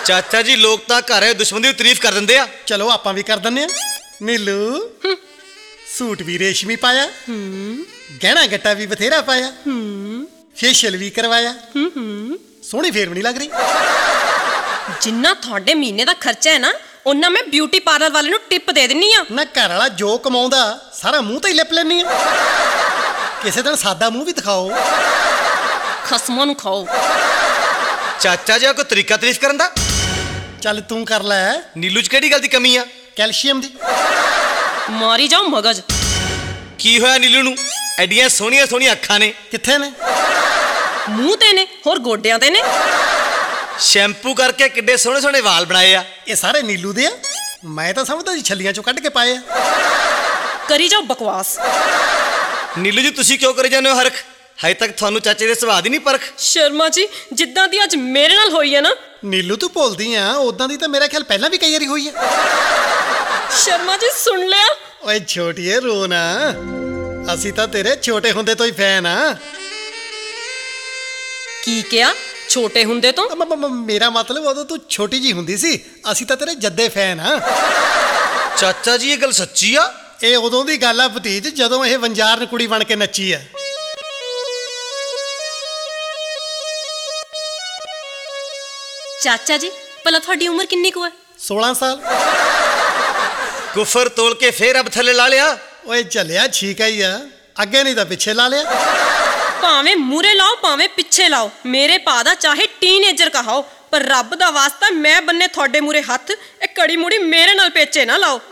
ਚਾਚਾ ਜੀ ਲੋਕ ਤਾਂ ਘਰ ਦੁਸ਼ਮਣ ਦੀ ਤਾਰੀਫ ਕਰ ਦਿੰਦੇ ਆ। ਚਲੋ ਆਪਾਂ ਵੀ ਕਰ ਦਿੰਦੇ ਆ। ਨੀਲੂ ਸੂਟ ਵੀ ਰੇਸ਼ਮੀ ਪਾਇਆ, ਗਹਿਣਾ ਗੱਟਾ ਵੀ ਬਥੇਰਾ ਪਾਇਆ, ਫੇਸ਼ੀਅਲ ਵੀ ਕਰਵਾਇਆ, ਸੋਹਣੀ ਫੇਰ ਵੀ ਨਹੀਂ ਲੱਗ ਰਹੀ। ਜਿੰਨਾ ਤੁਹਾਡੇ ਮਹੀਨੇ ਦਾ ਖਰਚਾ ਹੈ ਨਾ, ਉਹਨਾਂ ਮੈਂ ਬਿਊਟੀ ਪਾਰਲਰ ਵਾਲੇ ਨੂੰ ਟਿਪ ਦੇ ਦਿੰਨੀ ਆ। ਨਾ ਘਰ ਵਾਲਾ ਜੋ ਕਮਾਉਂਦਾ ਸਾਰਾ ਮੂੰਹ ਤੇ ਹੀ ਲਿਪ ਲੈਣੀ ਆ। ਕਿਸੇ ਦਿਨ ਸਾਦਾ ਮੂੰਹ ਵੀ ਦਿਖਾਓ। ਖਸਮਾਂ ਨੂੰ ਖਾਓ। ਚਾਚਾ ਜੀ ਕੋਈ ਤਰੀਕਾ ਤਾਰੀਫ ਕਰਨ ਦਾ? ਚੱਲ ਤੂੰ ਕਰ ਲੈ। ਨੀਲੂ 'ਚ ਕਿਹੜੀ ਗੱਲ ਦੀ ਕਮੀ ਆ? ਕੈਲਸ਼ੀਅਮ ਦੀ। ਮਾਰੀ ਜਾਓ ਮਗਜ। ਕੀ ਹੋਇਆ ਨੀਲੂ ਨੂੰ? ਐਡੀਆਂ ਸੋਹਣੀਆਂ ਸੋਹਣੀਆਂ ਅੱਖਾਂ ਨੇ। ਕਿੱਥੇ ਨੇ? ਮੂੰਹ ਤੇ ਨੇ, ਹੋਰ ਗੋਡਿਆਂ ਤੇ ਨੇ। ਸ਼ੈਂਪੂ ਕਰਕੇ ਕਿੱਡੇ ਸੋਹਣੇ ਸੋਹਣੇ ਵਾਲ ਬਣਾਏ ਆ। ਇਹ ਸਾਰੇ ਨੀਲੂ ਦੇ ਆ। ਮੈਂ ਤਾਂ ਸਮਝਦਾ ਜੀ ਛੱਲੀਆਂ ਚੋਂ ਕੱਢ ਕੇ ਪਾਏ ਆ। ਕਰੀ ਜਾਓ ਬਕਵਾਸ। ਨੀਲੂ ਜੀ ਤੁਸੀਂ ਕਿਉਂ ਕਰੀ ਜਾਂਦੇ ਹੋ ਹਰਖ? ਹਜੇ ਤੱਕ ਤੁਹਾਨੂੰ ਚਾਚੇ ਦੇ ਸੁਭਾਅ ਦੀ ਨਹੀਂ ਪਰਖ। ਸ਼ਰਮਾ ਜੀ ਜਿੱਦਾਂ ਦੀ ਅੱਜ ਮੇਰੇ ਨਾਲ ਹੋਈ ਹੈ ਨਾ। ਨੀਲੂ ਤੂੰ ਭੁੱਲਦੀ ਆ, ਉਦਾਂ ਦੀ ਤਾਂ ਮੇਰਾ ਖਿਆਲ ਪਹਿਲਾਂ ਵੀ ਕਈ ਵਾਰੀ ਹੋਈ ਆ। ਸ਼ਰਮਾ ਜੀ ਸੁਣ ਲਿਆ? ਓਏ ਛੋਟੀਏ ਰੋ ਨਾ, ਅਸੀਂ ਤਾਂ ਤੇਰੇ ਛੋਟੇ ਹੁੰਦੇ ਤੋਂ ਹੀ ਫੈਨ ਆ। ਕੀ ਕਿਹਾ? ਛੋਟੇ ਹੁੰਦੇ ਤੋਂ? ਮੇਰਾ ਮਤਲਬ ਉਦੋਂ ਤੂੰ ਛੋਟੀ ਜੀ ਹੁੰਦੀ ਸੀ, ਅਸੀਂ ਤਾਂ ਤੇਰੇ ਜੱਦੇ ਫੈਨ ਆ। ਚਾਚਾ ਜੀ ਇਹ ਗੱਲ ਸੱਚੀ ਆ? ਇਹ ਉਦੋਂ ਦੀ ਗੱਲ ਆ ਭਤੀਜ, ਜਦੋਂ ਇਹ ਵਣਜਾਰਨ ਕੁੜੀ ਬਣ ਕੇ ਨੱਚੀ ਆ। ਚਾਚਾ ਜੀ ਭਲਾ ਤੁਹਾਡੀ ਉਮਰ ਕਿੰਨੀ ਕੁ ਹੈ? 16 ਸਾਲ। ਗੁਫਰ ਤੋਲ ਕੇ ਫੇਰ ਅਬ ਥੱਲੇ ਲਾ ਲਿਆ। ਓਏ ਚੱਲਿਆ ਠੀਕ ਹੀ ਆ, ਅੱਗੇ ਨਹੀਂ ਤਾਂ ਪਿੱਛੇ ਲਾ ਲਿਆ। ਭਾਵੇਂ ਮੂਰੇ ਲਾਓ ਭਾਵੇਂ ਪਿੱਛੇ ਲਾਓ, ਮੇਰੇ ਪਾ ਦਾ ਚਾਹੇ ਟੀਨੇਜਰ ਕਹਾਓ, ਪਰ ਰੱਬ ਦਾ ਵਾਸਤਾ ਮੈਂ ਬੰਨੇ ਤੁਹਾਡੇ ਮੂਰੇ ਹੱਥ। ਇਹ ਕੜੀ ਮੁੜੀ ਮੇਰੇ ਨਾਲ ਪੇਚੇ ਨਾ ਲਾਓ।